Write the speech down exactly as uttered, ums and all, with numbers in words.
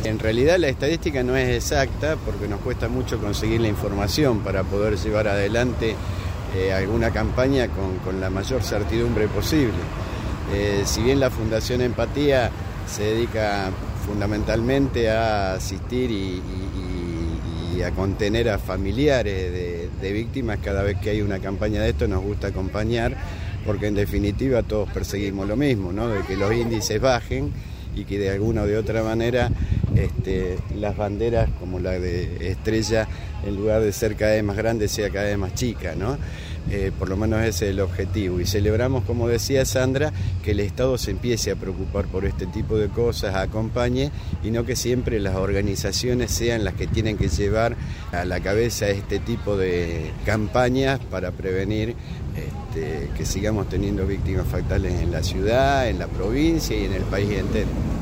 En realidad la estadística no es exacta porque nos cuesta mucho conseguir la información para poder llevar adelante eh, alguna campaña con, con la mayor certidumbre posible. Eh, si bien la Fundación Empatía se dedica fundamentalmente a asistir y, y, y a contener a familiares de, de víctimas, cada vez que hay una campaña de esto nos gusta acompañar, porque en definitiva todos perseguimos lo mismo, ¿no? De que los índices bajen y que de alguna o de otra manera este, las banderas como la de Estrella, en lugar de ser cada vez más grande, sea cada vez más chica, ¿no? Eh, por lo menos ese es el objetivo. Y celebramos, como decía Sandra, que el Estado se empiece a preocupar por este tipo de cosas, acompañe, y no que siempre las organizaciones sean las que tienen que llevar a la cabeza este tipo de campañas para prevenir este, que sigamos teniendo víctimas fatales en la ciudad, en la provincia y en el país entero.